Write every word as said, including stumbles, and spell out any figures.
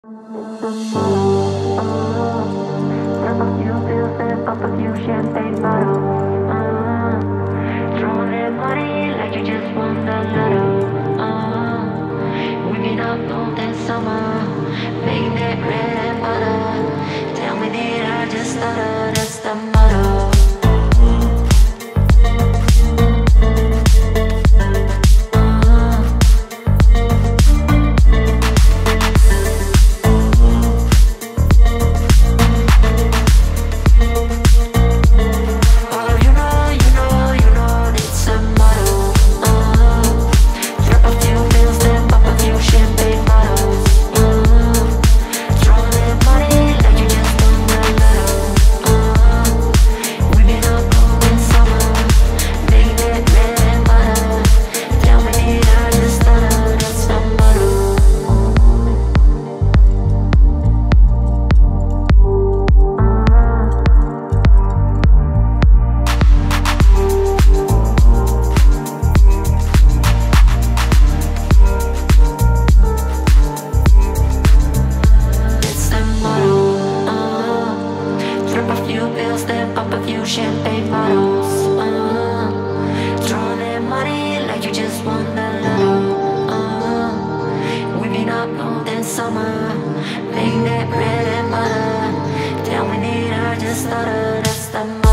Champagne bottles, uh, throwing that money like you just won the lotto. Uh, we've been up all that summer, making that bread and butter. Tell me that I just stutter, that's the motto. Champagne bottles, uh, throwing that money like you just won the lotto. Uh, we've been up all that summer, making that bread and butter. Tell me that I just stutter, that's the motto.